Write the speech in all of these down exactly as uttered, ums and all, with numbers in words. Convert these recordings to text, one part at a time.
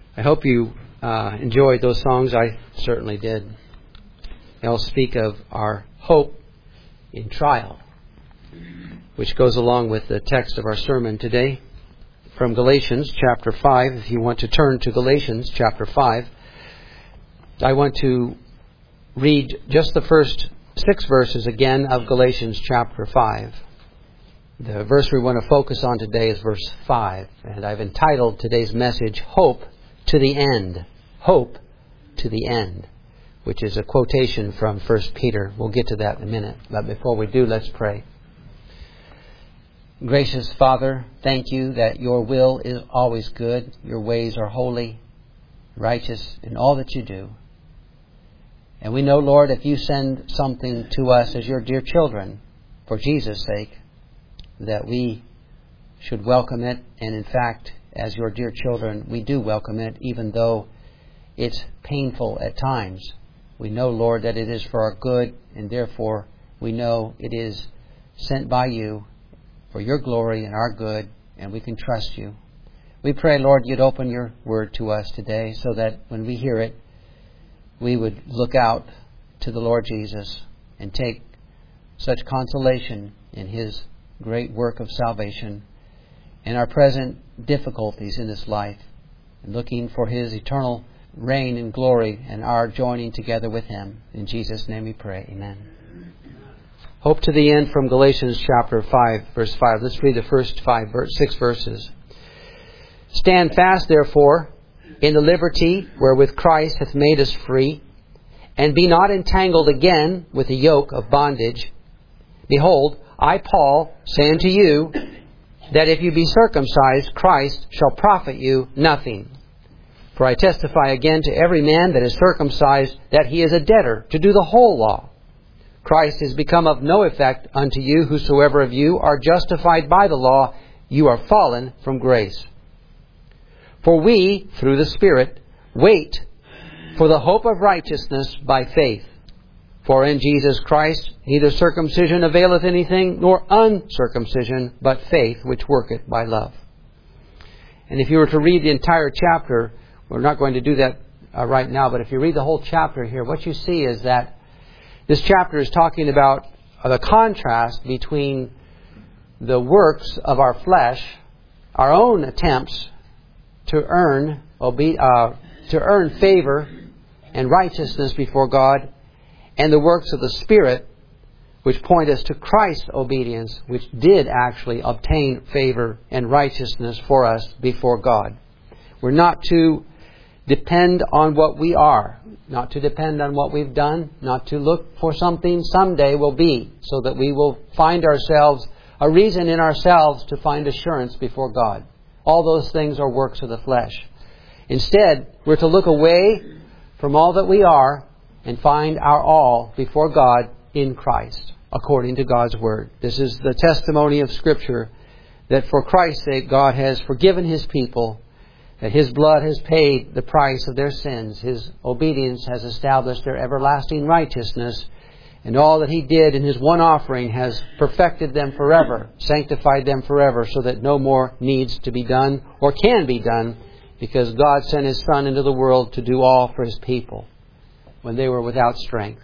I hope you uh, enjoyed those songs. I certainly did. They'll speak of our hope in trial, which goes along with the text of our sermon today from Galatians chapter five. If you want to turn to Galatians chapter five, I want to read just the first six verses again of Galatians chapter five. The verse we want to focus on today is verse five, and I've entitled today's message, Hope to the End. Hope to the End, which is a quotation from First Peter. We'll get to that in a minute. But before we do, let's pray. Gracious Father, thank you that your will is always good. Your ways are holy, righteous in all that you do. And we know, Lord, if you send something to us as your dear children, for Jesus' sake, that we should welcome it. And in fact, as your dear children, we do welcome it, even though it's painful at times. We know, Lord, that it is for our good, and therefore we know it is sent by you for your glory and our good, and we can trust you. We pray, Lord, you'd open your word to us today so that when we hear it, we would look out to the Lord Jesus and take such consolation in His great work of salvation in our present difficulties in this life, and looking for His eternal reign and glory and our joining together with Him. In Jesus' name we pray. Amen. Hope to the End from Galatians chapter five, verse five. Let's read the first five, six verses. Stand fast, therefore, in the liberty wherewith Christ hath made us free, and be not entangled again with the yoke of bondage. Behold, I, Paul, say unto you, that if you be circumcised, Christ shall profit you nothing. For I testify again to every man that is circumcised, that he is a debtor to do the whole law. Christ is become of no effect unto you, whosoever of you are justified by the law, you are fallen from grace. For we, through the Spirit, wait for the hope of righteousness by faith. For in Jesus Christ neither circumcision availeth anything, nor uncircumcision, but faith which worketh by love. And if you were to read the entire chapter, we're not going to do that uh, right now, but if you read the whole chapter here, what you see is that this chapter is talking about uh, the contrast between the works of our flesh, our own attempts to earn obe- uh, to earn favor and righteousness before God, and the works of the Spirit, which point us to Christ's obedience, which did actually obtain favor and righteousness for us before God. We're not to depend on what we are, not to depend on what we've done, not to look for something someday will be, so that we will find ourselves, a reason in ourselves to find assurance before God. All those things are works of the flesh. Instead, we're to look away from all that we are and find our all before God in Christ, according to God's Word. This is the testimony of Scripture, that for Christ's sake God has forgiven His people, that His blood has paid the price of their sins. His obedience has established their everlasting righteousness, and all that He did in His one offering has perfected them forever, sanctified them forever, so that no more needs to be done or can be done, because God sent His Son into the world to do all for His people when they were without strength.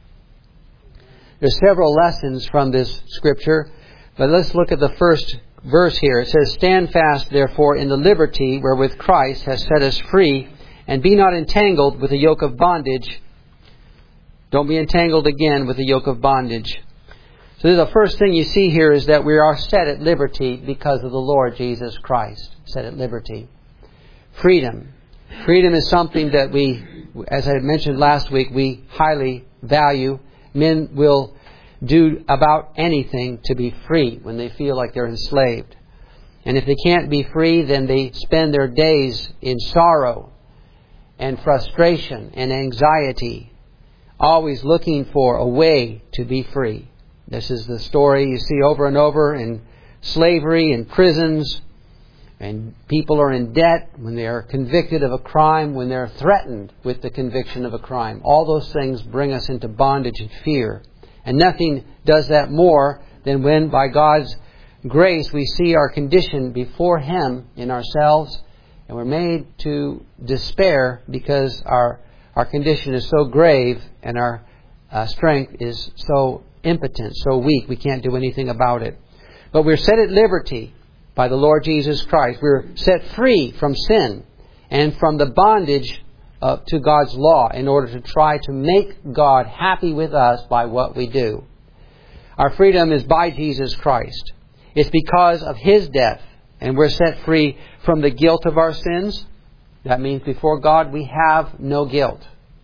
There's several lessons from this Scripture, but let's look at the first verse here. It says, Stand fast, therefore, in the liberty wherewith Christ has set us free, and be not entangled with the yoke of bondage. Don't be entangled again with the yoke of bondage. So the first thing you see here is that we are set at liberty because of the Lord Jesus Christ. Set at liberty. Freedom. Freedom is something that we, as I mentioned last week, we highly value. Men will do about anything to be free when they feel like they're enslaved. And if they can't be free, then they spend their days in sorrow and frustration and anxiety, always looking for a way to be free. This is the story you see over and over in slavery, in prisons, and people are in debt when they are convicted of a crime, when they're threatened with the conviction of a crime. All those things bring us into bondage and fear. And nothing does that more than when, by God's grace, we see our condition before Him in ourselves, And we're made to despair because our our condition is so grave and our uh, strength is so impotent, so weak, we can't do anything about it. But we're set at liberty by the Lord Jesus Christ. We're set free from sin and from the bondage uh, to God's law in order to try to make God happy with us by what we do. Our freedom is by Jesus Christ. It's because of His death, and we're set free from the guilt of our sins. That means before God we have no guilt.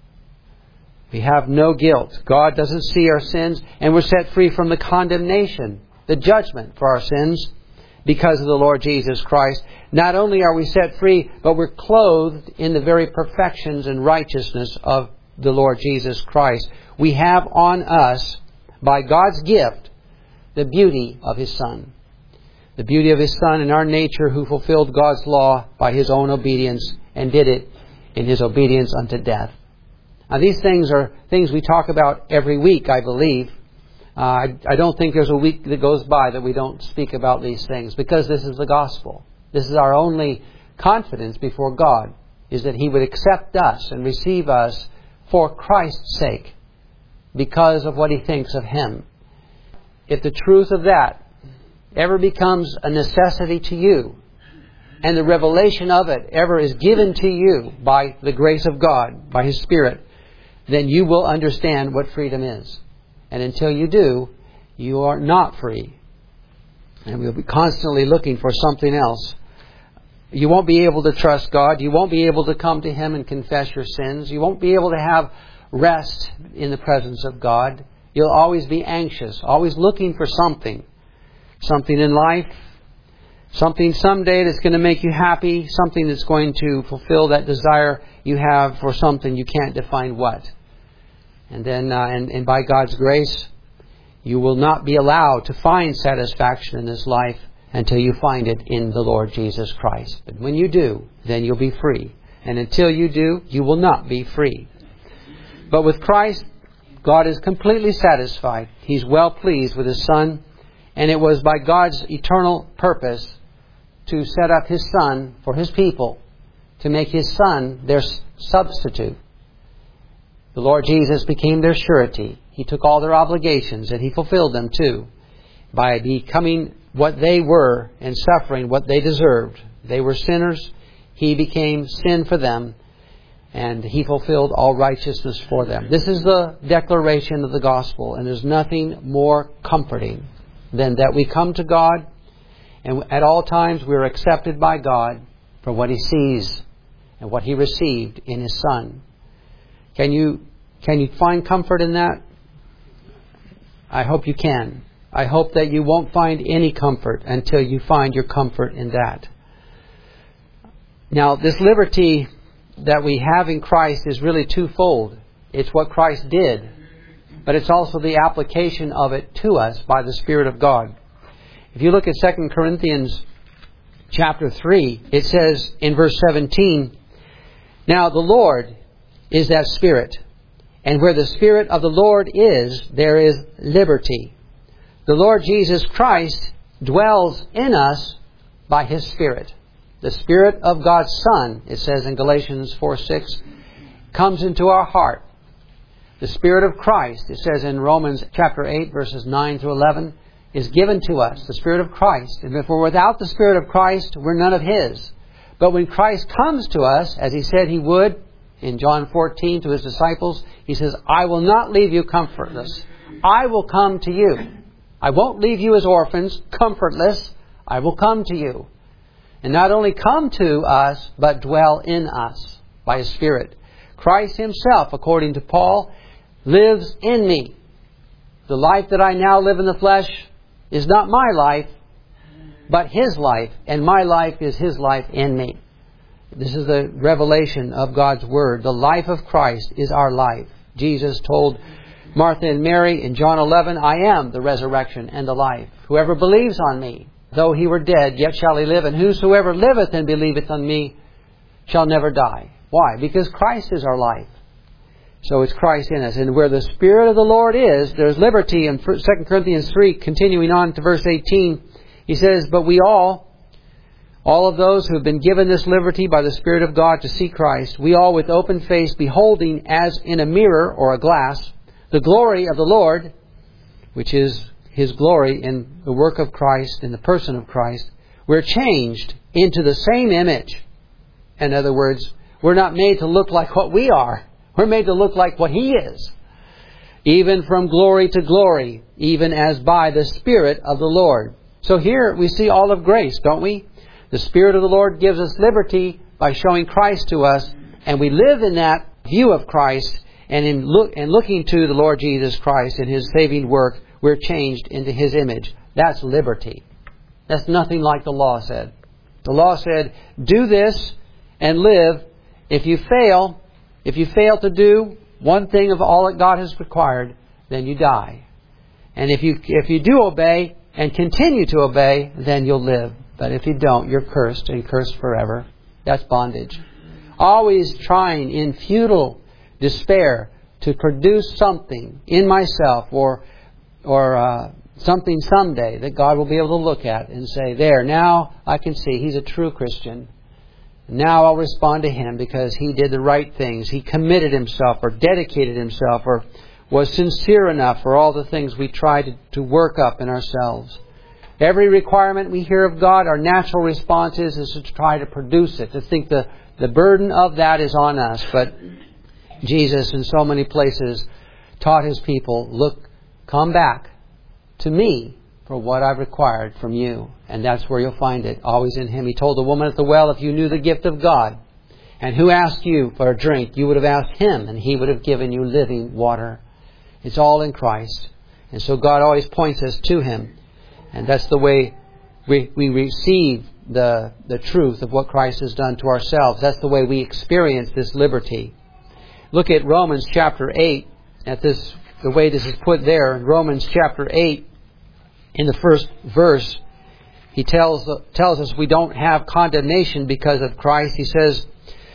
We have no guilt. God doesn't see our sins, and we're set free from the condemnation, the judgment for our sins because of the Lord Jesus Christ. Not only are we set free, but we're clothed in the very perfections and righteousness of the Lord Jesus Christ. We have on us, by God's gift, the beauty of His Son. The beauty of His Son in our nature, who fulfilled God's law by His own obedience and did it in His obedience unto death. Now, these things are things we talk about every week, I believe. Uh, I, I don't think there's a week that goes by that we don't speak about these things, because this is the gospel. This is our only confidence before God, is that He would accept us and receive us for Christ's sake, because of what He thinks of Him. If the truth of that ever becomes a necessity to you, and the revelation of it ever is given to you by the grace of God, by His Spirit, then you will understand what freedom is. And until you do, you are not free. And we'll be constantly looking for something else. You won't be able to trust God. You won't be able to come to Him and confess your sins. You won't be able to have rest in the presence of God. You'll always be anxious, always looking for something. Something in life, something someday that's going to make you happy, something that's going to fulfill that desire you have for something you can't define what. And then, uh, and, and by God's grace, you will not be allowed to find satisfaction in this life until you find it in the Lord Jesus Christ. But when you do, then you'll be free. And until you do, you will not be free. But with Christ, God is completely satisfied. He's well pleased with His Son. And it was by God's eternal purpose to set up His Son for His people, to make His Son their substitute. The Lord Jesus became their surety. He took all their obligations, and He fulfilled them too, by becoming what they were and suffering what they deserved. They were sinners. He became sin for them, and He fulfilled all righteousness for them. This is the declaration of the gospel, and there's nothing more comforting than that we come to God, and at all times we're accepted by God for what He sees and what He received in His Son. Can you can you find comfort in that? I hope you can. I hope that you won't find any comfort until you find your comfort in that. Now, this liberty that we have in Christ is really twofold. It's what Christ did, but it's also the application of it to us by the Spirit of God. If you look at Second Corinthians chapter three, it says in verse seventeen, "Now the Lord is that Spirit, and where the Spirit of the Lord is, there is liberty." The Lord Jesus Christ dwells in us by His Spirit. The Spirit of God's Son, it says in Galatians four six, comes into our heart. The Spirit of Christ, it says in Romans chapter eight, verses nine through eleven, is given to us, the Spirit of Christ. And if we're without the Spirit of Christ, we're none of His. But when Christ comes to us, as He said He would in John fourteen to His disciples, He says, "I will not leave you comfortless. I will come to you. I won't leave you as orphans, comfortless. I will come to you." And not only come to us, but dwell in us by His Spirit. Christ Himself, according to Paul, lives in me. The life that I now live in the flesh is not my life, but His life. And my life is His life in me. This is the revelation of God's Word. The life of Christ is our life. Jesus told Martha and Mary in John eleven, "I am the resurrection and the life. Whoever believes on me, though he were dead, yet shall he live. And whosoever liveth and believeth on me shall never die." Why? Because Christ is our life. So it's Christ in us. And where the Spirit of the Lord is, there's liberty. In Second Corinthians three, continuing on to verse eighteen, he says, "But we all, All of those who have been given this liberty by the Spirit of God to see Christ, we all with open face, beholding as in a mirror or a glass, the glory of the Lord, which is His glory in the work of Christ, in the person of Christ, we're changed into the same image. In other words, we're not made to look like what we are. We're made to look like what He is. Even from glory to glory, even as by the Spirit of the Lord. So here we see all of grace, don't we? The Spirit of the Lord gives us liberty by showing Christ to us, and we live in that view of Christ, and in look and looking to the Lord Jesus Christ and His saving work, we're changed into His image. That's liberty. That's nothing like the law said. The law said, do this and live. If you fail, if you fail to do one thing of all that God has required, then you die. And if you if you do obey and continue to obey, then you'll live. But if you don't, you're cursed and cursed forever. That's bondage. Always trying in futile despair to produce something in myself or or uh, something someday that God will be able to look at and say, there, now I can see he's a true Christian. Now I'll respond to him because he did the right things. He committed himself or dedicated himself or was sincere enough for all the things we try to, to work up in ourselves. Every requirement we hear of God, our natural response is, is to try to produce it, to think the, the burden of that is on us. But Jesus in so many places taught His people, look, come back to me for what I've required from you. And that's where you'll find it, always in Him. He told the woman at the well, if you knew the gift of God, and who asked you for a drink, you would have asked Him, and He would have given you living water. It's all in Christ. And so God always points us to Him. And that's the way we, we receive the, the truth of what Christ has done to ourselves. That's the way we experience this liberty. Look at Romans chapter eight, at this, the way this is put there. In Romans chapter eight, in the first verse, he tells, tells us we don't have condemnation because of Christ. He says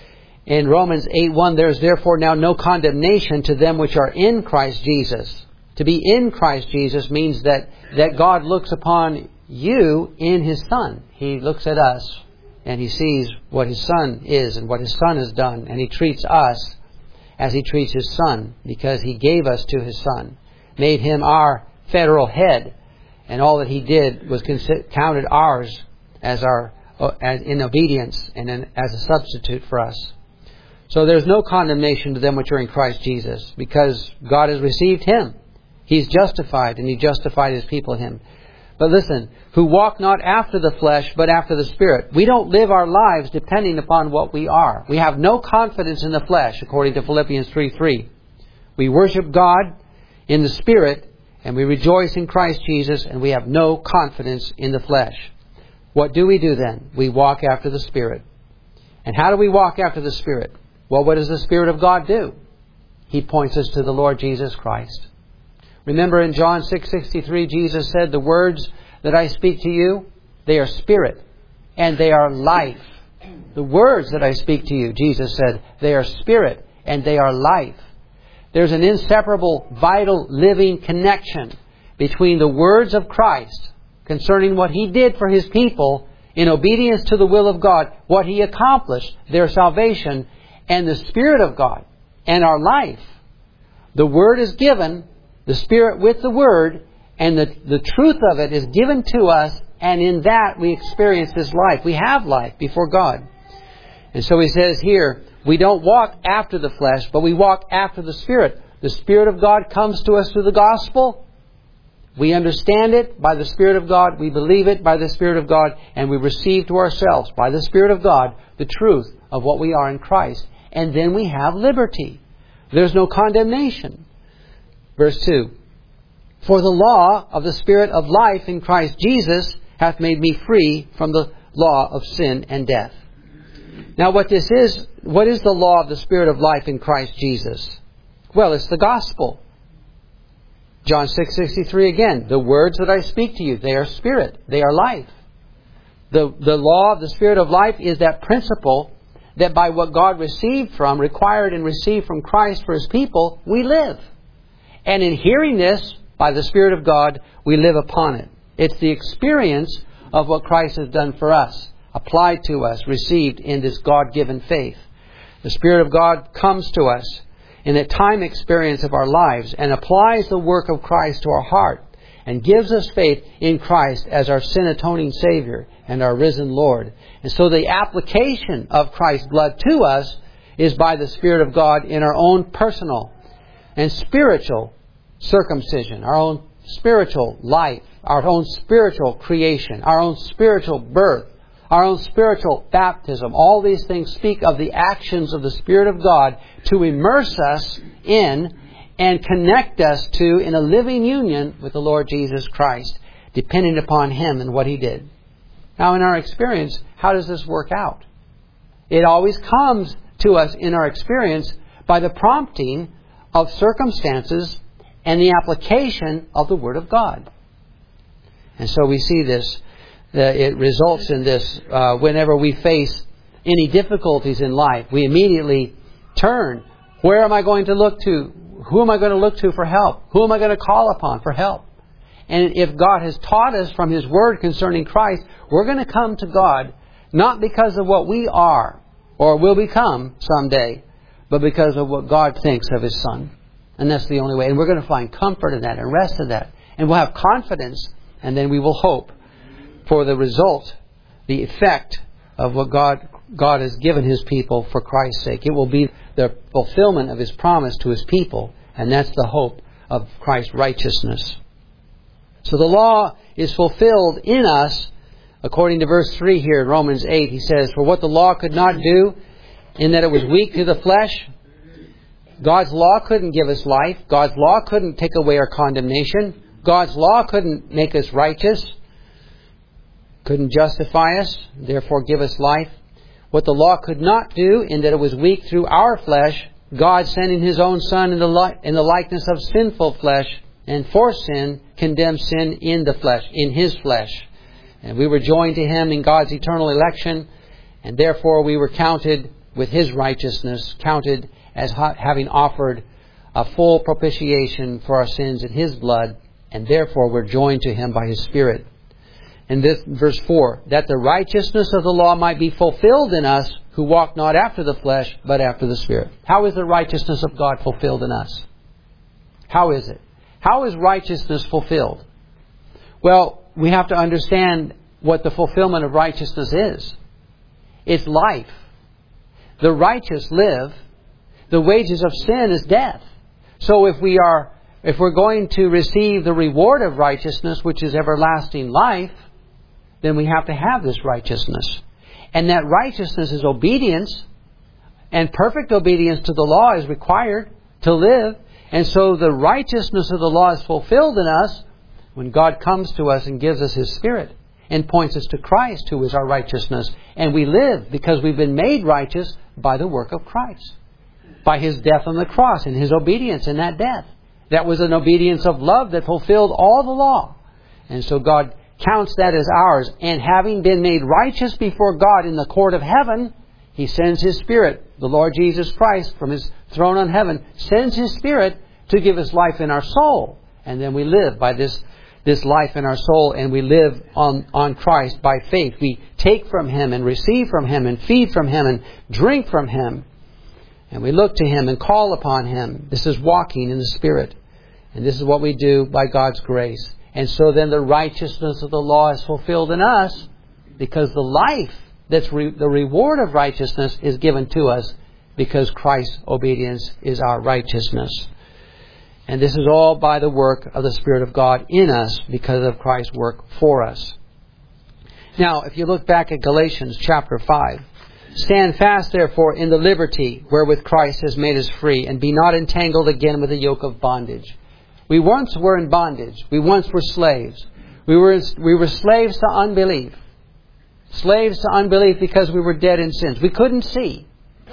in Romans eight one, there is therefore now no condemnation to them which are in Christ Jesus. To be in Christ Jesus means that, that God looks upon you in His Son. He looks at us and He sees what His Son is and what His Son has done. And He treats us as He treats His Son because He gave us to His Son. Made Him our federal head. And all that He did was counted ours as our as in obedience and in, as a substitute for us. So there's no condemnation to them which are in Christ Jesus because God has received Him. He's justified, and He justified His people in Him. But listen, who walk not after the flesh, but after the Spirit. We don't live our lives depending upon what we are. We have no confidence in the flesh, according to Philippians three three. We worship God in the Spirit, and we rejoice in Christ Jesus, and we have no confidence in the flesh. What do we do then? We walk after the Spirit. And how do we walk after the Spirit? Well, what does the Spirit of God do? He points us to the Lord Jesus Christ. Remember in John six sixty-three, Jesus said, the words that I speak to you, they are spirit and they are life. The words that I speak to you, Jesus said, they are spirit and they are life. There's an inseparable, vital, living connection between the words of Christ concerning what He did for His people in obedience to the will of God, what He accomplished, their salvation, and the Spirit of God and our life. The Word is given, the Spirit with the Word, and the, the truth of it is given to us, and in that we experience this life. We have life before God. And so He says here, we don't walk after the flesh, but we walk after the Spirit. The Spirit of God comes to us through the gospel. We understand it by the Spirit of God. We believe it by the Spirit of God. And we receive to ourselves by the Spirit of God the truth of what we are in Christ. And then we have liberty. There's no condemnation. Verse two. For the law of the Spirit of life in Christ Jesus hath made me free from the law of sin and death. Now what this is, what is the law of the Spirit of life in Christ Jesus? Well, it's the gospel. John six sixty-three again, the words that I speak to you, they are spirit, they are life. The, the law of the Spirit of life is that principle that by what God received from, required and received from Christ for His people, we live. And in hearing this, by the Spirit of God, we live upon it. It's the experience of what Christ has done for us. applied to us, received in this God-given faith. The Spirit of God comes to us in a time experience of our lives and applies the work of Christ to our heart and gives us faith in Christ as our sin-atoning Savior and our risen Lord. And so the application of Christ's blood to us is by the Spirit of God in our own personal and spiritual circumcision, our own spiritual life, our own spiritual creation, our own spiritual birth, our own spiritual baptism. All these things speak of the actions of the Spirit of God to immerse us in and connect us to in a living union with the Lord Jesus Christ, depending upon Him and what He did. Now, in our experience, how does this work out? It always comes to us in our experience by the prompting of circumstances and the application of the Word of God. And so we see this. Uh, it results in this uh, whenever we face any difficulties in life, we immediately turn. Where am I going to look to? Who am I going to look to for help? Who am I going to call upon for help? And if God has taught us from His Word concerning Christ, we're going to come to God not because of what we are or will become someday, but because of what God thinks of His Son. And that's the only way. And we're going to find comfort in that and rest in that. And we'll have confidence, and then we will hope for the result, the effect of what God God has given His people for Christ's sake. It will be the fulfillment of His promise to His people, and that's the hope of Christ's righteousness. So the law is fulfilled in us, according to verse three here in Romans eight. He says, "For what the law could not do, in that it was weak to the flesh," God's law couldn't give us life. God's law couldn't take away our condemnation. God's law couldn't make us righteous. Couldn't justify us, therefore give us life. What the law could not do, in that it was weak through our flesh, God sending His own Son in the, li- in the likeness of sinful flesh, and for sin, condemned sin in the flesh, in His flesh. And we were joined to Him in God's eternal election, and therefore we were counted with His righteousness, counted as ha- having offered a full propitiation for our sins in His blood, and therefore we're joined to Him by His Spirit. In this verse four, that the righteousness of the law might be fulfilled in us who walk not after the flesh, but after the Spirit. How is the righteousness of God fulfilled in us? How is it? How is righteousness fulfilled? Well, we have to understand what the fulfillment of righteousness is. It's life. The righteous live. The wages of sin is death. So if we are, if we're going to receive the reward of righteousness, which is everlasting life, then we have to have this righteousness. And that righteousness is obedience, and perfect obedience to the law is required to live. And so the righteousness of the law is fulfilled in us when God comes to us and gives us His Spirit and points us to Christ, who is our righteousness. And we live because we've been made righteous by the work of Christ, by His death on the cross and His obedience in that death. That was an obedience of love that fulfilled all the law. And so God counts that as ours. And having been made righteous before God in the court of heaven, He sends His Spirit, the Lord Jesus Christ, from His throne on heaven, sends His Spirit to give us life in our soul. And then we live by this, this life in our soul, and we live on, on Christ by faith. We take from Him and receive from Him and feed from Him and drink from Him. And we look to Him and call upon Him. This is walking in the Spirit. And this is what we do by God's grace. And so then the righteousness of the law is fulfilled in us, because the life that's re- the reward of righteousness is given to us, because Christ's obedience is our righteousness. And this is all by the work of the Spirit of God in us, because of Christ's work for us. Now, if you look back at Galatians chapter five, "Stand fast, therefore, in the liberty wherewith Christ has made us free, and be not entangled again with the yoke of bondage." We once were in bondage. We once were slaves. We were, we were slaves to unbelief. Slaves to unbelief because we were dead in sins. We couldn't see.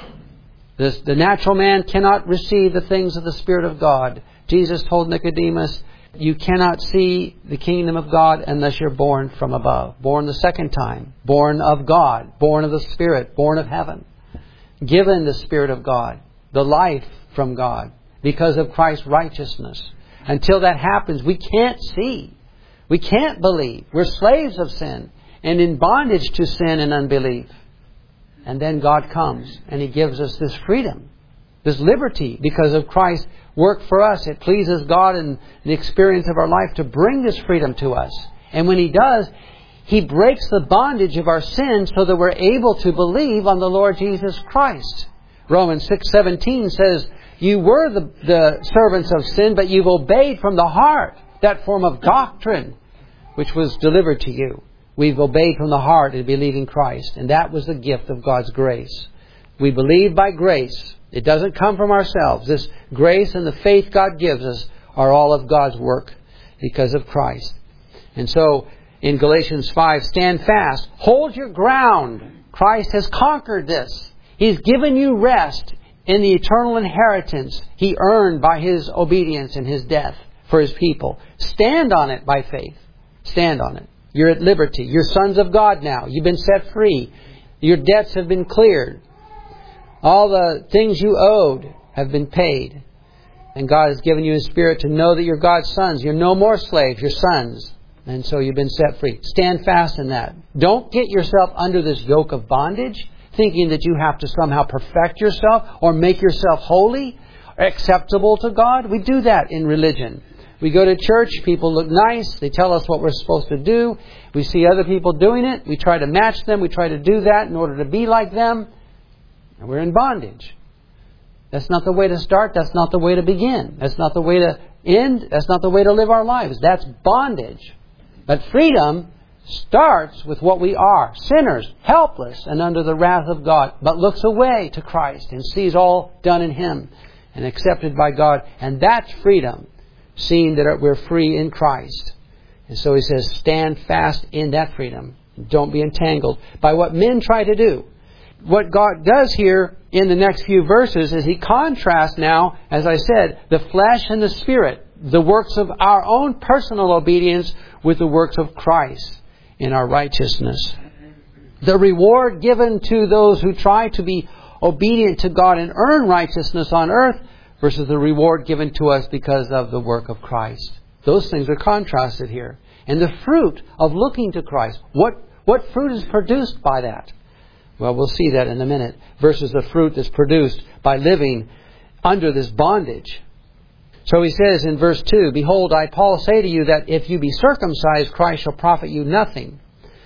This, the natural man cannot receive the things of the Spirit of God. Jesus told Nicodemus, you cannot see the kingdom of God unless you're born from above. Born the second time. Born of God. Born of the Spirit. Born of heaven. Given the Spirit of God. The life from God. Because of Christ's righteousness. Until that happens, we can't see. We can't believe. We're slaves of sin. and in bondage to sin and unbelief. And then God comes and He gives us this freedom, this liberty, because of Christ's work for us. It pleases God in the experience of our life to bring this freedom to us. And when He does, He breaks the bondage of our sin so that we're able to believe on the Lord Jesus Christ. Romans six seventeen says, you were the, the servants of sin, but you've obeyed from the heart that form of doctrine which was delivered to you. We've obeyed from the heart in believing Christ. And that was the gift of God's grace. We believe by grace. It doesn't come from ourselves. This grace and the faith God gives us are all of God's work because of Christ. And so, in Galatians five, stand fast. Hold your ground. Christ has conquered this. He's given you rest in the eternal inheritance He earned by His obedience and His death for His people. Stand on it by faith. Stand on it. You're at liberty. You're sons of God now. You've been set free. Your debts have been cleared. All the things you owed have been paid. And God has given you His Spirit to know that you're God's sons. You're no more slaves. You're sons. And so you've been set free. Stand fast in that. Don't get yourself under this yoke of bondage, thinking that you have to somehow perfect yourself or make yourself holy or acceptable to God. We do that in religion. We go to church, people look nice, they tell us what we're supposed to do. We see other people doing it, we try to match them, we try to do that in order to be like them, and we're in bondage. That's not the way to start, that's not the way to begin. That's not the way to end, that's not the way to live our lives. That's bondage. But freedom starts with what we are, sinners, helpless and under the wrath of God, but looks away to Christ and sees all done in Him and accepted by God. And that's freedom, seeing that we're free in Christ. And so He says, stand fast in that freedom. Don't be entangled by what men try to do. What God does here in the next few verses is He contrasts now, as I said, the flesh and the Spirit, the works of our own personal obedience with the works of Christ in our righteousness. The reward given to those who try to be obedient to God and earn righteousness on earth versus the reward given to us because of the work of Christ. Those things are contrasted here. And the fruit of looking to Christ. What, what fruit is produced by that? Well, we'll see that in a minute. Versus the fruit that's produced by living under this bondage. So he says in verse two, behold, I, Paul, say to you that if you be circumcised, Christ shall profit you nothing.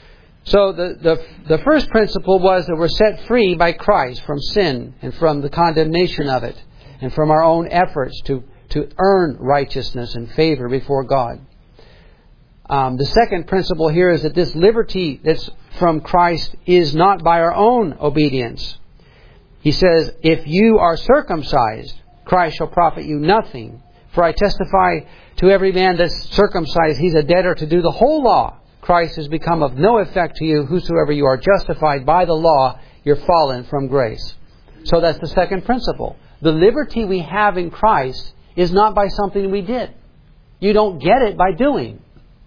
So the, the, the first principle was that we're set free by Christ from sin and from the condemnation of it and from our own efforts to, to earn righteousness and favor before God. Um, the second principle here is that this liberty that's from Christ is not by our own obedience. He says, if you are circumcised, Christ shall profit you nothing. For I testify to every man that's circumcised, he's a debtor to do the whole law. Christ has become of no effect to you. Whosoever you are justified by the law, you're fallen from grace. So that's the second principle. The liberty we have in Christ is not by something we did. You don't get it by doing.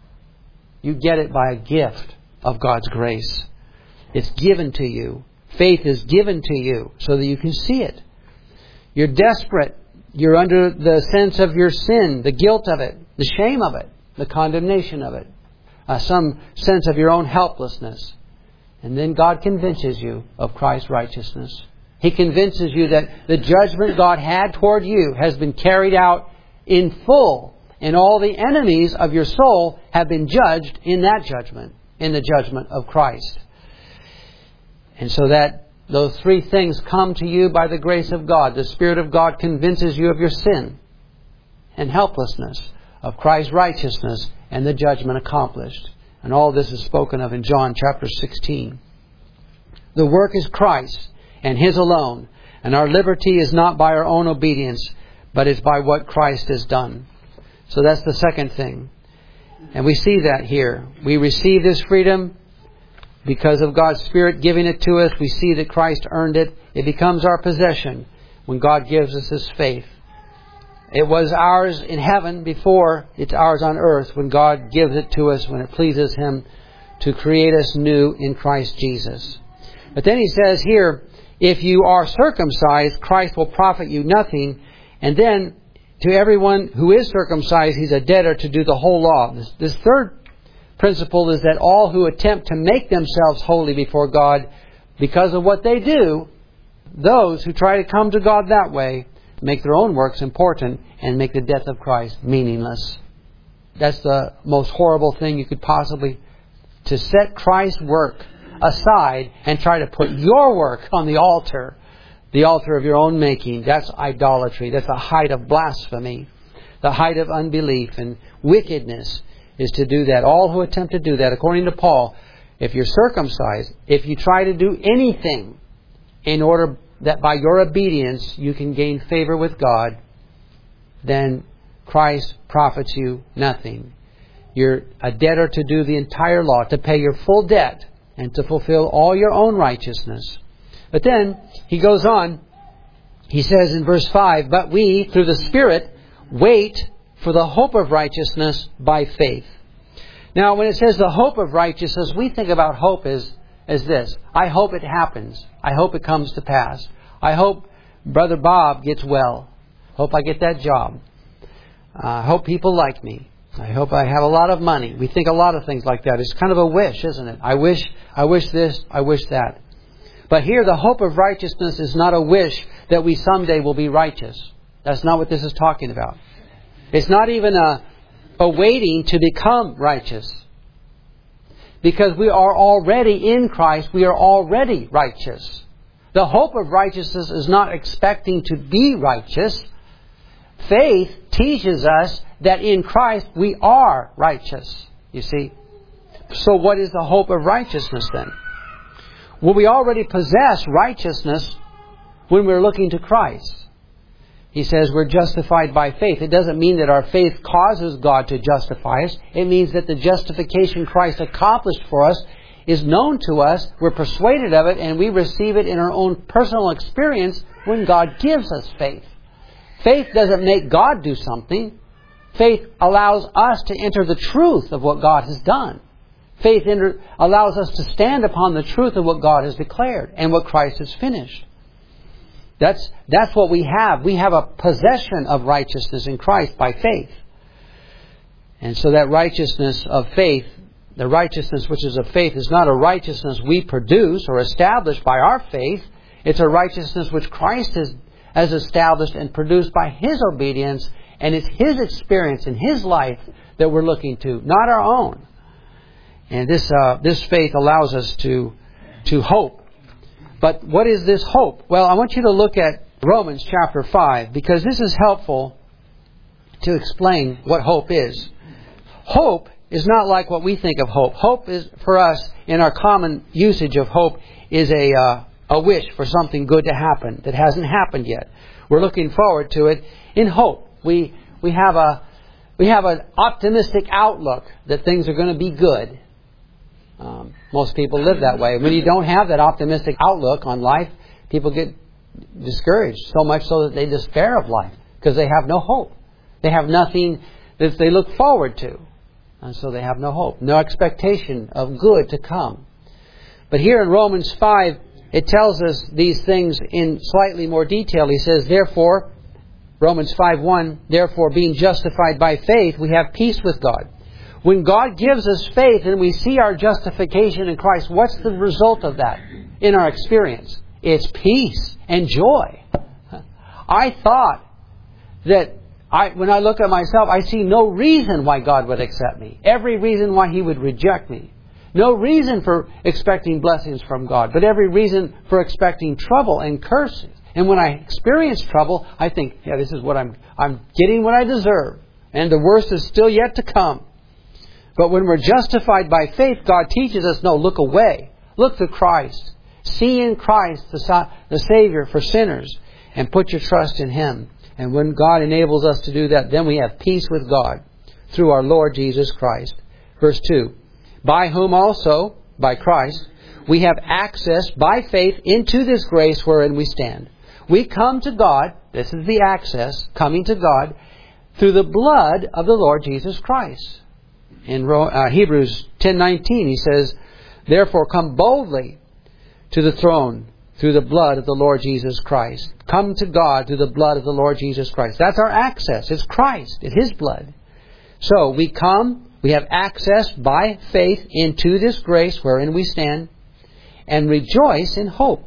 You get it by a gift of God's grace. It's given to you. Faith is given to you so that you can see it. You're desperate. You're under the sense of your sin, the guilt of it, the shame of it, the condemnation of it, uh, some sense of your own helplessness. And then God convinces you of Christ's righteousness. He convinces you that the judgment God had toward you has been carried out in full, and all the enemies of your soul have been judged in that judgment, in the judgment of Christ. And so that those three things come to you by the grace of God. The Spirit of God convinces you of your sin and helplessness, of Christ's righteousness and the judgment accomplished. And all this is spoken of in John chapter sixteen. The work is Christ and His alone. And our liberty is not by our own obedience, but is by what Christ has done. So that's the second thing. And we see that here. We receive this freedom because of God's Spirit giving it to us. We see that Christ earned it. It becomes our possession when God gives us His faith. It was ours in heaven before it's ours on earth when God gives it to us, when it pleases Him to create us new in Christ Jesus. But then He says here, if you are circumcised, Christ will profit you nothing. And then to everyone who is circumcised, he's a debtor to do the whole law. This, this third principle is that all who attempt to make themselves holy before God because of what they do, those who try to come to God that way, make their own works important and make the death of Christ meaningless. That's the most horrible thing you could possibly, to set Christ's work aside and try to put your work on the altar, the altar of your own making. That's idolatry. That's the height of blasphemy, the height of unbelief and wickedness is to do that. All who attempt to do that, according to Paul, if you're circumcised, if you try to do anything in order that by your obedience you can gain favor with God, then Christ profits you nothing. You're a debtor to do the entire law, to pay your full debt and to fulfill all your own righteousness. But then he goes on, he says in verse five, but we, through the Spirit, wait for the hope of righteousness by faith. Now, when it says the hope of righteousness, we think about hope as, as this. I hope it happens. I hope it comes to pass. I hope Brother Bob gets well. Hope I get that job. Uh, I hope people like me. I hope I have a lot of money. We think a lot of things like that. It's kind of a wish, isn't it? I wish, I wish this, I wish that. But here, the hope of righteousness is not a wish that we someday will be righteous. That's not what this is talking about. It's not even a, a waiting to become righteous. Because we are already in Christ, we are already righteous. The hope of righteousness is not expecting to be righteous. Faith teaches us that in Christ we are righteous, you see. So what is the hope of righteousness then? Well, we already possess righteousness when we're looking to Christ. He says we're justified by faith. It doesn't mean that our faith causes God to justify us. It means that the justification Christ accomplished for us is known to us. We're persuaded of it and we receive it in our own personal experience when God gives us faith. Faith doesn't make God do something. Faith allows us to enter the truth of what God has done. Faith enter, allows us to stand upon the truth of what God has declared and what Christ has finished. That's, that's what we have. We have a possession of righteousness in Christ by faith. And so that righteousness of faith, the righteousness which is of faith, is not a righteousness we produce or establish by our faith. It's a righteousness which Christ has, has established and produced by His obedience. And it's His experience in His life that we're looking to, not our own. And this uh, this faith allows us to to hope. But what is this hope? Well, I want you to look at Romans chapter five, because this is helpful to explain what hope is. Hope is not like what we think of hope. Hope is, for us, in our common usage of hope, is a uh, a wish for something good to happen that hasn't happened yet. We're looking forward to it in hope. We we have a we have an optimistic outlook that things are going to be good. Um, most people live that way. When you don't have that optimistic outlook on life, people get discouraged, so much so that they despair of life because they have no hope. They have nothing that they look forward to. And so they have no hope, no expectation of good to come. But here in Romans five, it tells us these things in slightly more detail. He says, therefore, Romans five one, therefore being justified by faith, we have peace with God. When God gives us faith and we see our justification in Christ, what's the result of that in our experience? It's peace and joy. I thought that I, when I look at myself, I see no reason why God would accept me. Every reason why He would reject me. No reason for expecting blessings from God, but every reason for expecting trouble and curses. And when I experience trouble, I think, yeah, this is what I'm, I'm getting what I deserve. And the worst is still yet to come. But when we're justified by faith, God teaches us, no, look away. Look to Christ. See in Christ the, the Savior for sinners and put your trust in Him. And when God enables us to do that, then we have peace with God through our Lord Jesus Christ. Verse two, by whom also, by Christ, we have access by faith into this grace wherein we stand. We come to God, this is the access, coming to God, through the blood of the Lord Jesus Christ. In uh, Hebrews ten nineteen, he says, therefore come boldly to the throne through the blood of the Lord Jesus Christ. Come to God through the blood of the Lord Jesus Christ. That's our access. It's Christ. It's His blood. So we come We have access by faith into this grace wherein we stand, and rejoice in hope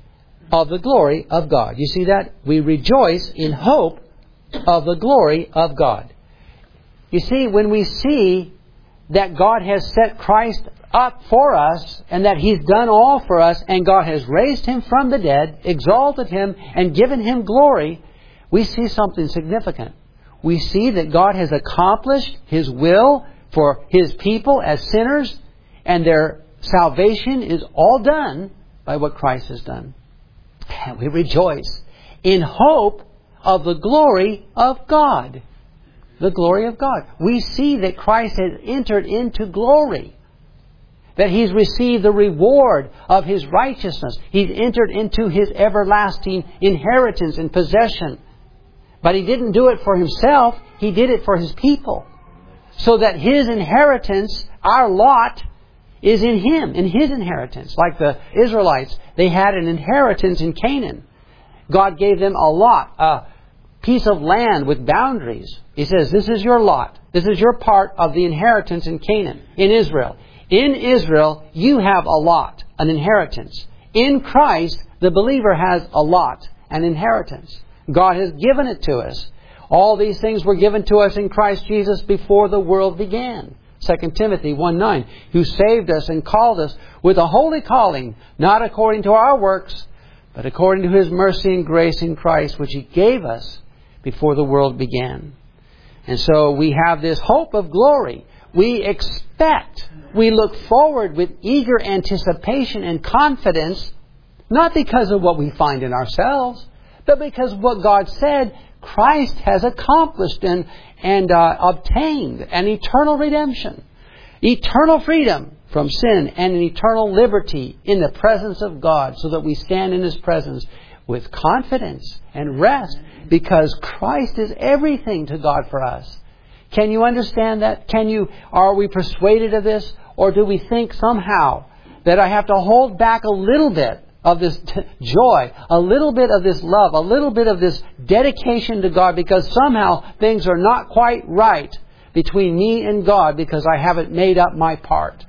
of the glory of God. You see that? We rejoice in hope of the glory of God. You see, when we see that God has set Christ up for us, and that He's done all for us, and God has raised Him from the dead, exalted Him, and given Him glory, we see something significant. We see that God has accomplished His will for His people as sinners, and their salvation is all done by what Christ has done. And we rejoice in hope of the glory of God. The glory of God. We see that Christ has entered into glory. That He's received the reward of His righteousness. He's entered into His everlasting inheritance and possession. But He didn't do it for Himself. He did it for His people. So that His inheritance, our lot, is in Him, in His inheritance. Like the Israelites, they had an inheritance in Canaan. God gave them a lot, a piece of land with boundaries. He says, this is your lot. This is your part of the inheritance in Canaan, in Israel. In Israel, you have a lot, an inheritance. In Christ, the believer has a lot, an inheritance. God has given it to us. All these things were given to us in Christ Jesus before the world began. Second Timothy one nine, who saved us and called us with a holy calling, not according to our works, but according to His mercy and grace in Christ, which He gave us before the world began. And so we have this hope of glory. We expect, we look forward with eager anticipation and confidence, not because of what we find in ourselves, but because of what God said Christ has accomplished and, and uh, obtained an eternal redemption, eternal freedom from sin, and an eternal liberty in the presence of God, so that we stand in His presence with confidence and rest, because Christ is everything to God for us. Can you understand that? Can you? Are we persuaded of this? Or do we think somehow that I have to hold back a little bit of this t- joy, a little bit of this love, a little bit of this dedication to God, because somehow things are not quite right between me and God because I haven't made up my part?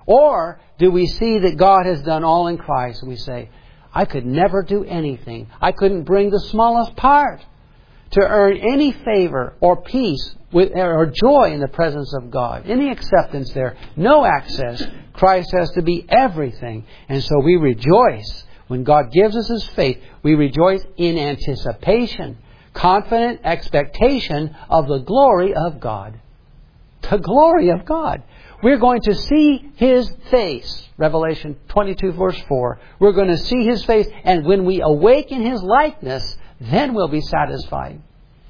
Or do we see that God has done all in Christ and we say, I could never do anything. I couldn't bring the smallest part to earn any favor or peace with, or joy in the presence of God. Any acceptance there. No access. Christ has to be everything. And so we rejoice when God gives us His faith. We rejoice in anticipation, confident expectation of the glory of God. The glory of God. We're going to see His face. Revelation twenty-two verse four. We're going to see His face, and when we awake in His likeness, then we'll be satisfied.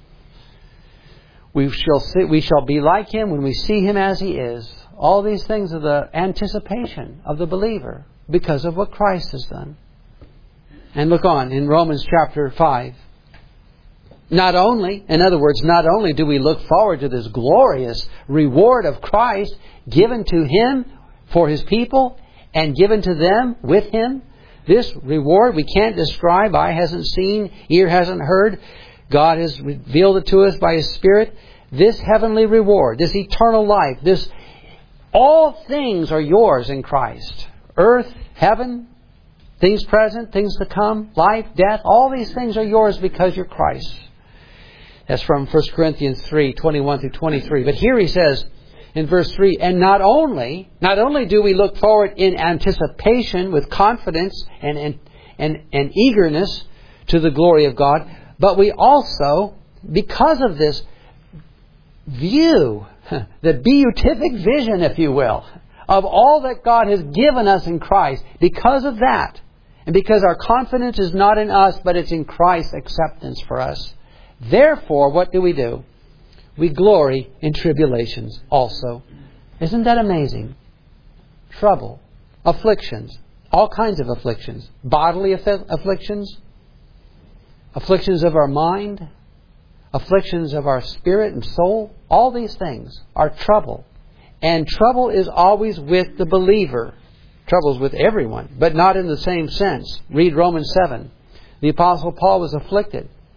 We shall see, we shall be like Him when we see Him as He is. All these things are the anticipation of the believer because of what Christ has done. And look on in Romans chapter five. Not only, in other words, not only do we look forward to this glorious reward of Christ given to Him for His people and given to them with Him, this reward we can't describe, eye hasn't seen, ear hasn't heard. God has revealed it to us by His Spirit. This heavenly reward, this eternal life, this all things are yours in Christ. Earth, heaven, things present, things to come, life, death, all these things are yours because you're Christ. That's from First Corinthians three, twenty-one through twenty-three. But here he says in verse three, and not only, not only do we look forward in anticipation with confidence and, and, and, and eagerness to the glory of God, but we also, because of this view, the beatific vision, if you will, of all that God has given us in Christ, because of that, and because our confidence is not in us, but it's in Christ's acceptance for us. Therefore, what do we do? We glory in tribulations also. Isn't that amazing? Trouble, afflictions, all kinds of afflictions, bodily aff- afflictions, afflictions of our mind, afflictions of our spirit and soul. All these things are trouble. And trouble is always with the believer. Trouble is with everyone, but not in the same sense. Read Romans seven. The Apostle Paul was afflicted.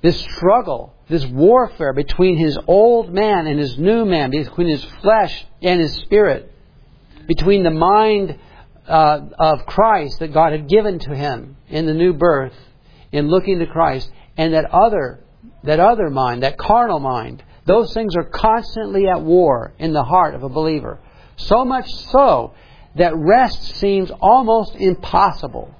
this struggle, this warfare between his old man and his new man, between his flesh and his spirit, between the mind uh, of Christ that God had given to him in the new birth, in looking to Christ, and that other, that other mind, that carnal mind. Those things are constantly at war in the heart of a believer. So much so that rest seems almost impossible.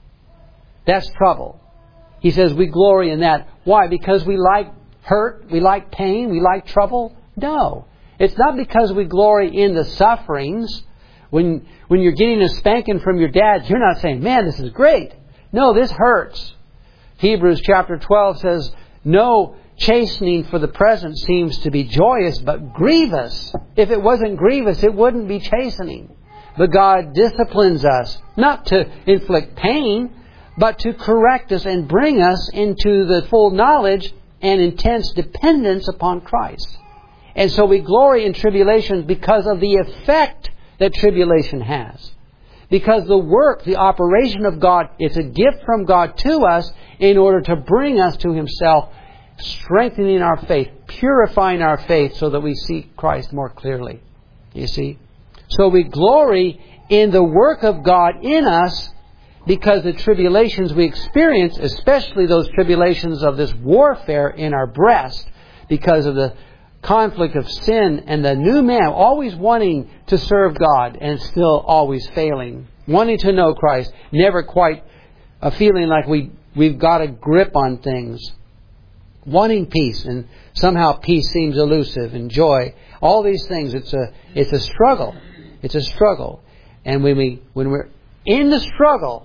That's trouble. He says we glory in that. Why? Because we like hurt, we like pain, we like trouble? No. It's not because we glory in the sufferings. When, when you're getting a spanking from your dad, you're not saying, man, this is great. No, this hurts. Hebrews chapter twelve says, no chastening for the present seems to be joyous, but grievous. If it wasn't grievous, it wouldn't be chastening. But God disciplines us, not to inflict pain, but to correct us and bring us into the full knowledge and intense dependence upon Christ. And so we glory in tribulation because of the effect that tribulation has. Because the work, the operation of God, it's a gift from God to us in order to bring us to Himself, strengthening our faith, purifying our faith so that we see Christ more clearly. You see? So we glory in the work of God in us because the tribulations we experience, especially those tribulations of this warfare in our breast, because of the conflict of sin and the new man, always wanting to serve God and still always failing, wanting to know Christ, never quite a feeling like we, we've got a grip on things, wanting peace, and somehow peace seems elusive, and joy, all these things. It's a it's a struggle. It's a struggle. And when we when we're in the struggle,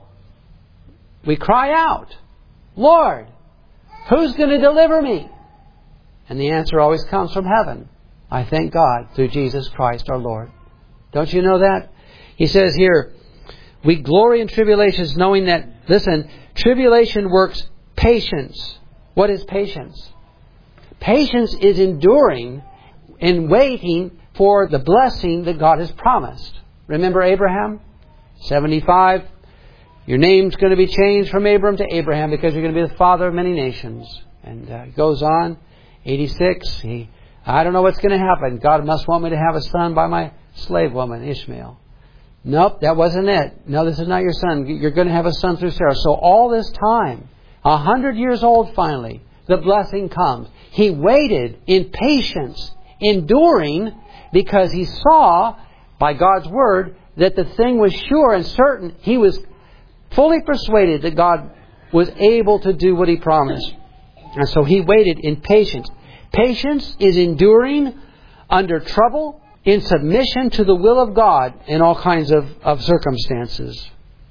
we cry out, Lord, who's going to deliver me? And the answer always comes from heaven. I thank God through Jesus Christ our Lord. Don't you know that? He says here, we glory in tribulations, knowing that, listen, tribulation works patience. What is patience? Patience is enduring and waiting for the blessing that God has promised. Remember Abraham? seventy-five. Your name's going to be changed from Abram to Abraham because you're going to be the father of many nations. And uh, it goes on. eighty-six. He, I don't know what's going to happen. God must want me to have a son by my slave woman, Ishmael. Nope, that wasn't it. No, this is not your son. You're going to have a son through Sarah. So all this time, a hundred years old finally, the blessing comes. He waited in patience, enduring, because he saw by God's word that the thing was sure and certain. He was fully persuaded that God was able to do what He promised. And so he waited in patience. Patience is enduring under trouble, in submission to the will of God in all kinds of, of circumstances.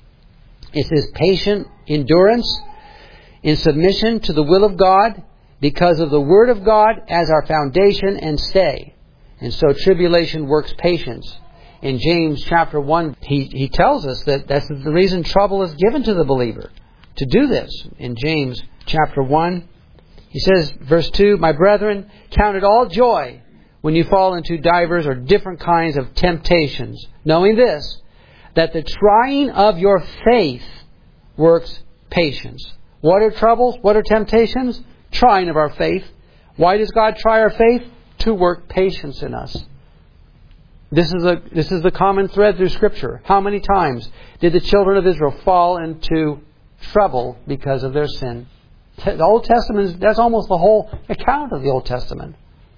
It says patient endurance in submission to the will of God because of the Word of God as our foundation and stay. And so tribulation works patience. In James chapter one, he, he tells us that that's the reason trouble is given to the believer, to do this. In James chapter one, he says, verse two, my brethren, count it all joy when you fall into divers or different kinds of temptations, knowing this, that the trying of your faith works patience. What are troubles? What are temptations? Trying of our faith. Why does God try our faith? To work patience in us. This is a this is the common thread through Scripture. How many times did the children of Israel fall into trouble because of their sin? The Old Testament, that's almost the whole account of the Old Testament.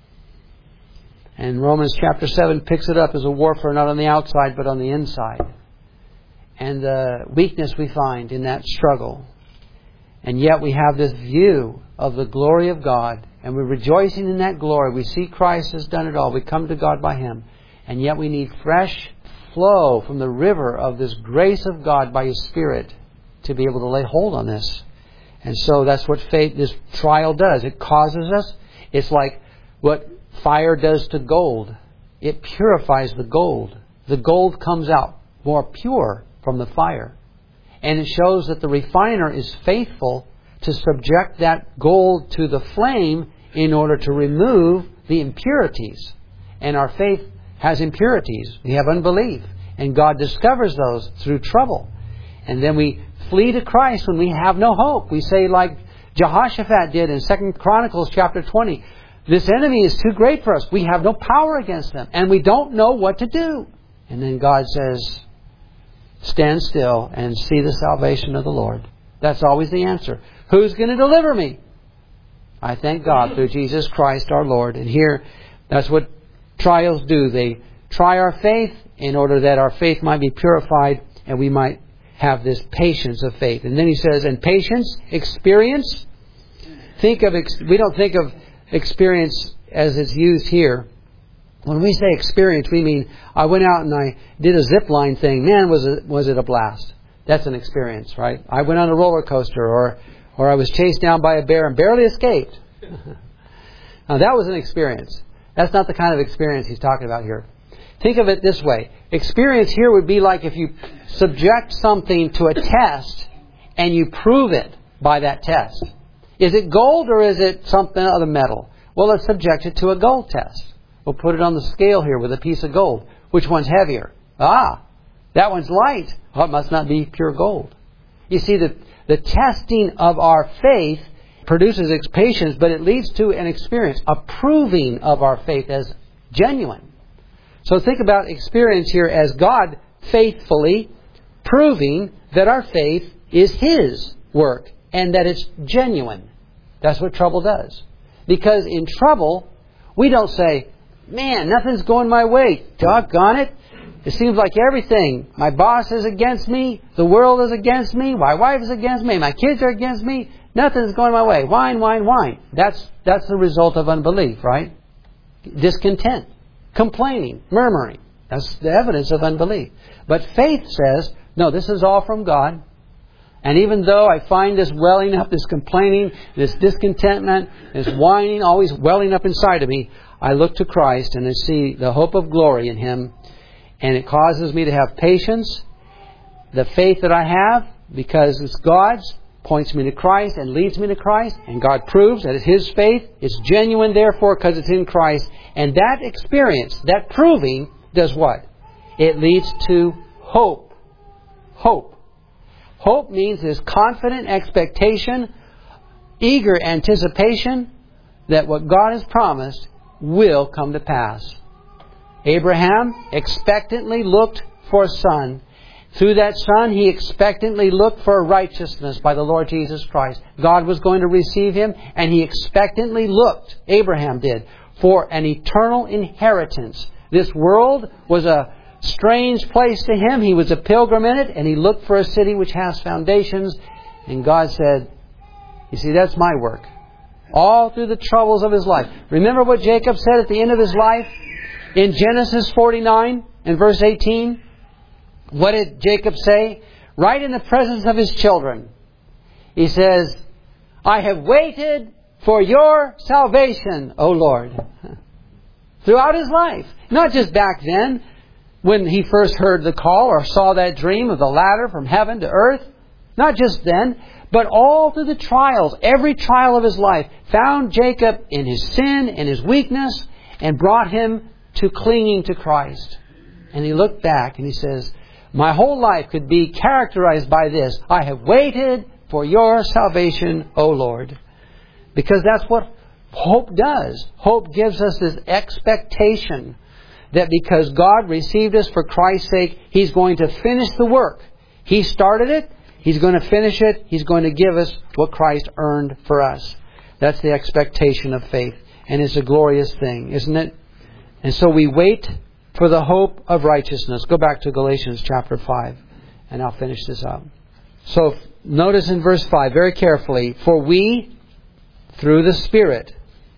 And Romans chapter seven picks it up as a warfare not on the outside but on the inside. And the weakness we find in that struggle. And yet we have this view of the glory of God. And we're rejoicing in that glory. We see Christ has done it all. We come to God by Him. And yet we need fresh flow from the river of this grace of God by His Spirit to be able to lay hold on this. And so that's what faith, this trial does. It causes us. It's like what fire does to gold. It purifies the gold. The gold comes out more pure from the fire. And it shows that the refiner is faithful to subject that gold to the flame in order to remove the impurities. And our faith has impurities. We have unbelief. And God discovers those through trouble. And then we flee to Christ when we have no hope. We say like Jehoshaphat did in Second Chronicles chapter twenty. This enemy is too great for us. We have no power against them. And we don't know what to do. And then God says, stand still and see the salvation of the Lord. That's always the answer. Who's going to deliver me? I thank God through Jesus Christ our Lord. And here, that's what trials do. They try our faith in order that our faith might be purified and we might have this patience of faith. And then he says, and patience, experience. Think of, we don't think of experience as it's used here. When we say experience, we mean I went out and I did a zip line thing. Man, was it, was it a blast. That's an experience, right? I went on a roller coaster, or or I was chased down by a bear and barely escaped. Now that was an experience. That's not the kind of experience he's talking about here. Think of it this way. Experience here would be like if you subject something to a test and you prove it by that test. Is it gold or is it something other metal? Well, let's subject it to a gold test. We'll put it on the scale here with a piece of gold. Which one's heavier? Ah, that one's light. Oh, it must not be pure gold. You see, the, the testing of our faith produces patience, but it leads to an experience, a proving of our faith as genuine. So think about experience here as God faithfully proving that our faith is His work and that it's genuine. That's what trouble does. Because in trouble, we don't say, man, nothing's going my way. Doggone it. It seems like everything. My boss is against me. The world is against me. My wife is against me. My kids are against me. Nothing's going my way. Whine, whine, whine. That's, that's the result of unbelief, right? Discontent. Complaining. Murmuring. That's the evidence of unbelief. But faith says, no, this is all from God. And even though I find this welling up, this complaining, this discontentment, this whining always welling up inside of me, I look to Christ and I see the hope of glory in Him. And it causes me to have patience. The faith that I have, because it's God's, points me to Christ and leads me to Christ. And God proves that it's His faith. It's genuine, therefore, because it's in Christ. And that experience, that proving, does what? It leads to hope. Hope. Hope means this confident expectation, eager anticipation that what God has promised will come to pass. Abraham expectantly looked for a son. Through that son, he expectantly looked for righteousness by the Lord Jesus Christ. God was going to receive him, and he expectantly looked, Abraham did, for an eternal inheritance. This world was a strange place to him. He was a pilgrim in it, and he looked for a city which has foundations. And God said, you see, that's my work. All through the troubles of his life. Remember what Jacob said at the end of his life? In Genesis forty-nine and verse eighteen, what did Jacob say? Right in the presence of his children. He says, I have waited for your salvation, O Lord. Throughout his life. Not just back then, when he first heard the call or saw that dream of the ladder from heaven to earth. Not just then, but all through the trials. Every trial of his life found Jacob in his sin and his weakness and brought him to clinging to Christ. And he looked back and he says, my whole life could be characterized by this. I have waited for your salvation, O Lord. Because that's what hope does. Hope gives us this expectation that because God received us for Christ's sake, He's going to finish the work. He started it. He's going to finish it. He's going to give us what Christ earned for us. That's the expectation of faith. And it's a glorious thing, isn't it? And so we wait for the hope of righteousness. Go back to Galatians chapter five, and I'll finish this up. So notice in verse five very carefully, for we, through the Spirit,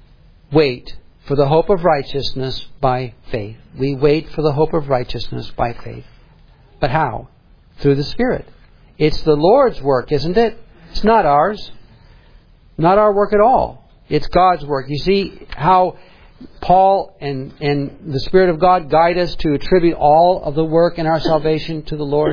wait for the hope of righteousness by faith. We wait for the hope of righteousness by faith. But how? Through the Spirit. It's the Lord's work, isn't it? It's not ours. Not our work at all. It's God's work. You see how Paul and, and the Spirit of God guide us to attribute all of the work in our salvation to the Lord.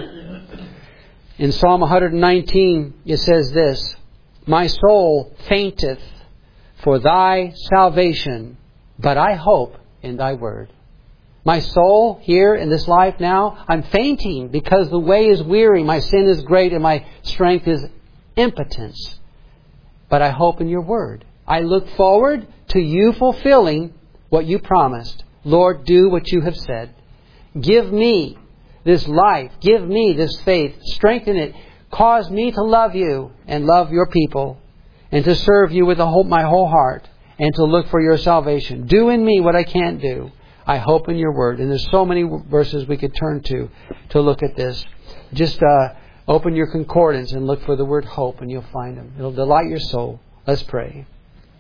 In Psalm one nineteen, it says this, my soul fainteth for thy salvation, but I hope in thy word. My soul here in this life now, I'm fainting because the way is weary, my sin is great, and my strength is impotence. but I hope in your word. I look forward to you fulfilling what you promised. Lord, do what you have said. Give me this life. Give me this faith. Strengthen it. Cause me to love you and love your people, and to serve you with the whole, my whole heart, and to look for your salvation. Do in me what I can't do. I hope in your word. And there's so many verses we could turn to to look at this. Just uh, open your concordance and look for the word hope, and you'll find them. It'll delight your soul. Let's pray.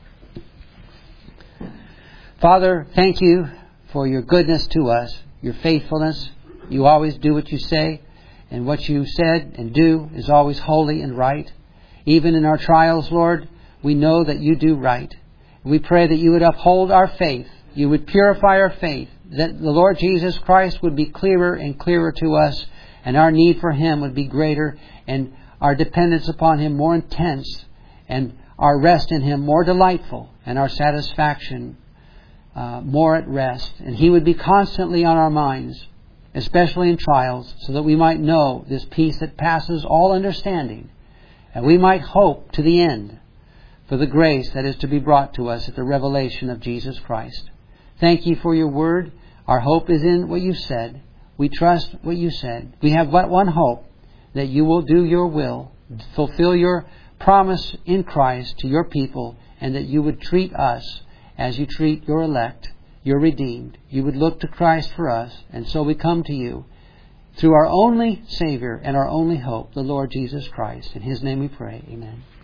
Father, thank you for your goodness to us, your faithfulness. You always do what you say, and what you said and do is always holy and right. Even in our trials, Lord, we know that you do right. We pray that you would uphold our faith. You would purify our faith. That the Lord Jesus Christ would be clearer and clearer to us, and our need for Him would be greater, and our dependence upon Him more intense, and our rest in Him more delightful, and our satisfaction uh, more at rest. And He would be constantly on our minds, especially in trials, so that we might know this peace that passes all understanding, and we might hope to the end for the grace that is to be brought to us at the revelation of Jesus Christ. Thank you for your word. Our hope is in what you said. We trust what you said. We have but one hope, that you will do your will, fulfill your promise in Christ to your people, and that you would treat us as you treat your elect, your redeemed. You would look to Christ for us, and so we come to you through our only Savior and our only hope, the Lord Jesus Christ. In His name we pray. Amen.